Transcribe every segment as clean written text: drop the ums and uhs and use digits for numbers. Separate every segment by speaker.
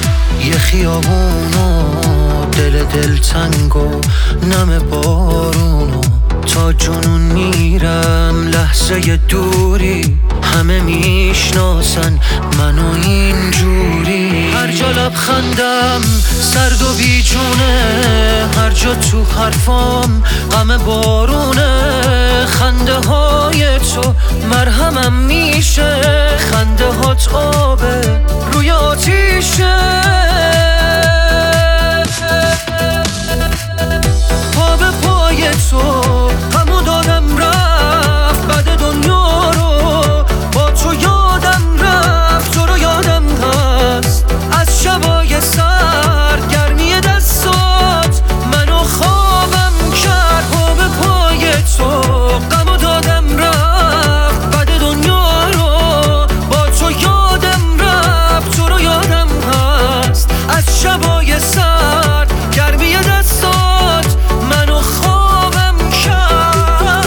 Speaker 1: یه خیابونو دل دلتنگ و نم بارونو تا جنون میرم لحظه دوری همه میشناسن منو اینجوری هر جا لبخندم سرد و بیجونه هر جا تو حرفام غم بارونه خنده های تو مرهمم میشه خنده هات آبه روی آتیشه پا به پای تو غمو دادم رفت بعد دنیا رو با تو یادم رفت تو رو یادم هست از شبای سرد گرمی دستات منو خوابم کرد پا به پای تو غمو دادم رفت بعد دنیا رو با تو یادم رفت تو رو یادم هست از شبای سرد گرمی دستات منو خوابم کرد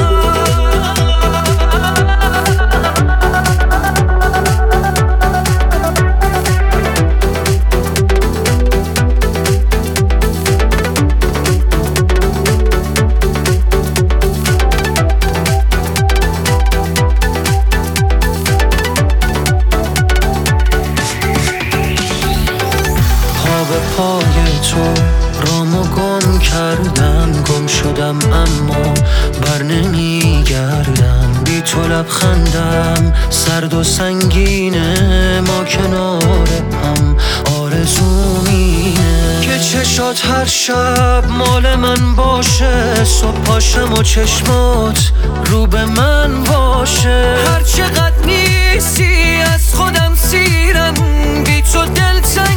Speaker 1: پا به پای تو رامو گم کردم گم شدم اما بر نمیگردم بی تو لبخندم سرد و سنگینه ما کنار هم آرزومینه که چشات هر شب مال من باشه صبح پاشم و چشمات رو به من باشه هر چقدر نیستی از خودم سیرم بی تو دلتنگ